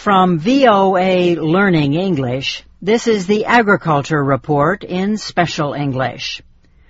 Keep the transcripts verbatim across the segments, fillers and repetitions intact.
From V O A Learning English, this is the Agriculture Report in Special English.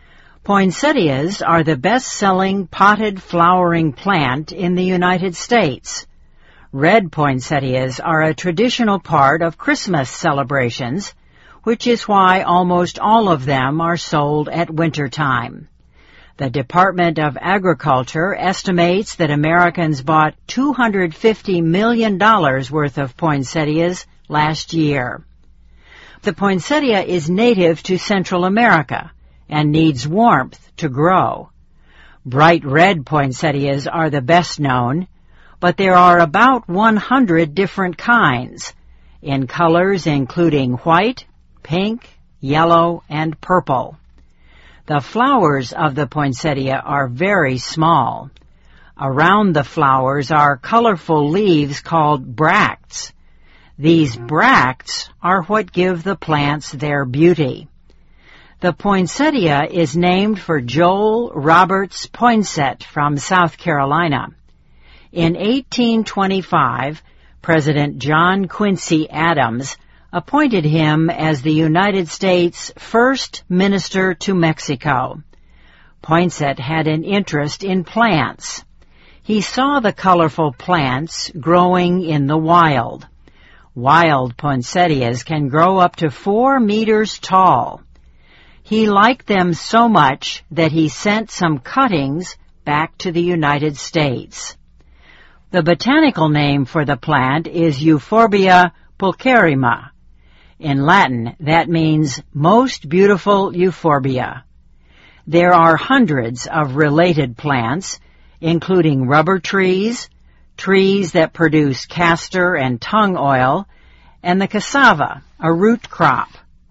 Poinsettias are the best-selling potted flowering plant in the United States. Red poinsettias are a traditional part of Christmas celebrations, which is why almost all of them are sold at wintertime. The Department of Agriculture estimates that Americans bought two hundred fifty million dollars worth of poinsettias last year. The poinsettia is native to Central America and needs warmth to grow. Bright red poinsettias are the best known, but there are about one hundred different kinds, in colors including white, pink, yellow, and purple. The flowers of the poinsettia are very small. Around the flowers are colorful leaves called bracts. These bracts are what give the plants their beauty. The poinsettia is named for Joel Roberts Poinsett from South Carolina. In eighteen twenty-five, President John Quincy Adams appointed him as the United States' first minister to Mexico. Poinsett had an interest in plants. He saw the colorful plants growing in the wild. Wild poinsettias can grow up to four meters tall. He liked them so much that he sent some cuttings back to the United States. The botanical name for the plant is Euphorbia pulcherrima. In Latin, that means most beautiful euphorbia. There are hundreds of related plants, including rubber trees, trees that produce castor and tung oil, and the cassava, a root crop.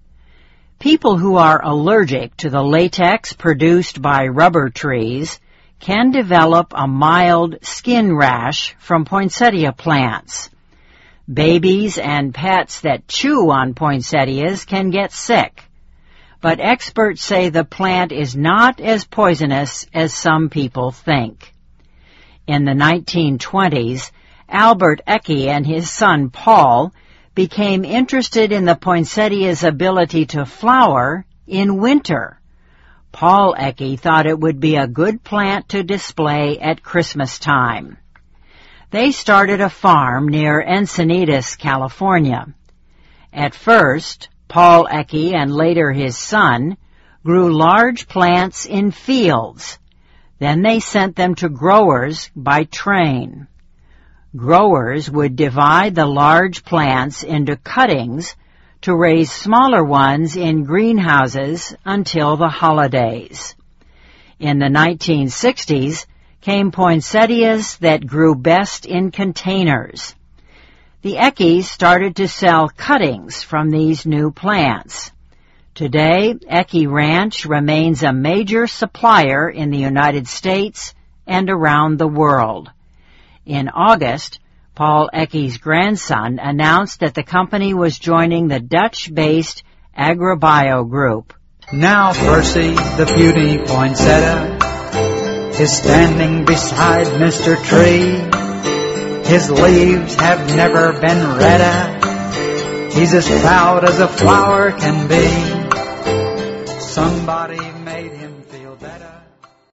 People who are allergic to the latex produced by rubber trees can develop a mild skin rash from poinsettia plants. Babies and pets that chew on poinsettias can get sick, but experts say the plant is not as poisonous as some people think. In the nineteen twenties, Albert Ecke and his son Paul became interested in the poinsettia's ability to flower in winter. Paul Ecke thought it would be a good plant to display at Christmas time. They started a farm near Encinitas, California. At first, Paul Ecke and later his son grew large plants in fields. Then they sent them to growers by train. Growers would divide the large plants into cuttings to raise smaller ones in greenhouses until the holidays. In the nineteen sixties, came poinsettias that grew best in containers. The Eckes started to sell cuttings from these new plants. Today, Ecke Ranch remains a major supplier in the United States and around the world. In August, Paul Ecke's grandson announced that the company was joining the Dutch-based Agribio Group. Now Percy, the beauty poinsettia, is standing beside Mister Tree. His leaves have never been redder. He's as proud as a flower can be. Somebody